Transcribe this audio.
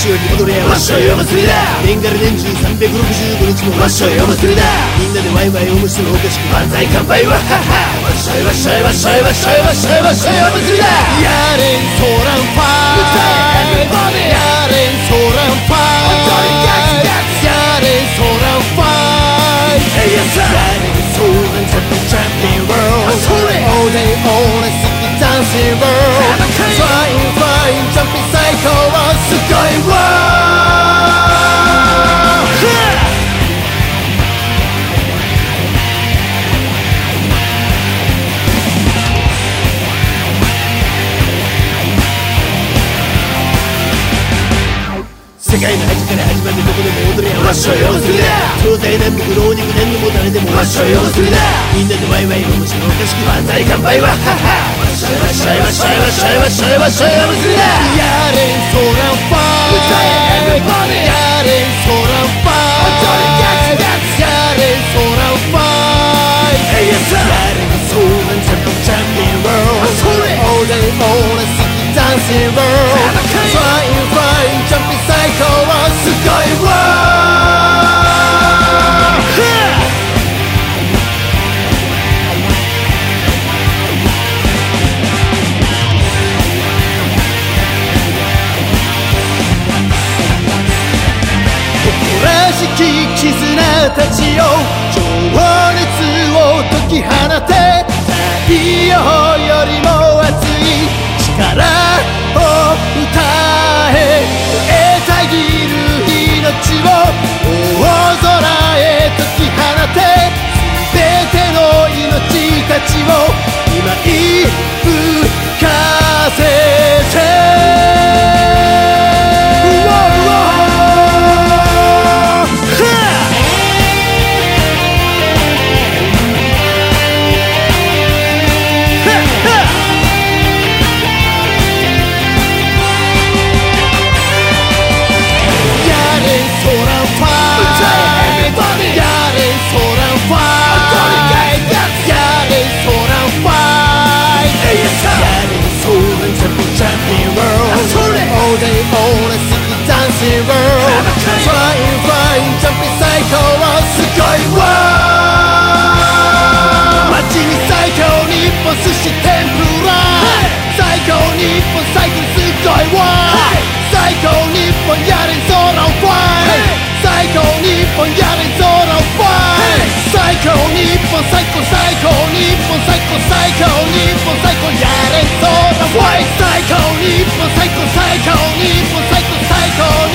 より踊れやわっしょいお祭りだ。年がら年中365日もわっしょいお祭りだ。みんなでワイワイ面白おかしく万歳乾杯わっはっは。わっしょいわっしょいわっしょいわっしょいわっしょいわっしょいお祭りだ。やれんソーランファイやれんソーランファイやれんソーランファイやれんソーランチャンピオンワールド All day all night 好きダンシング Flying flying jumping 最高はすごいわ。世界の端から始まってどこでも踊れやわっしょいお祭りだ。東西南北老若男女も誰でもわっしょいお祭りだ。みんなでワイワイ面白おかしく万歳乾杯わっはっは。わっしょいわっしょいわっしょいわっしょいわっしょいわっしょいお祭りだ。やれんソーランファイやれんソーランファイやれんソーランファイやれんソーランチャンピオンワールド All day all night 好きダンシング Flying flying jumping最高はすごいわ。誇らしき絆たちよ情熱を解き放て。太陽よりも熱い力を歌え。たぎる命を大空へ解き放て。全ての命たちを今吹かせて。All day all night 好きダンシング Flying flying jumping 最高はすごいわ。街に最強に一本寿司天ぷら最強に一本サイクルすごいわ。最強に一本やれんソーランファイ最強に一本やれんソーランファイ最強に一本最高最高に一本最高最強に一本最高やれんソーランファイ最高に一本最高最高に一本最高最高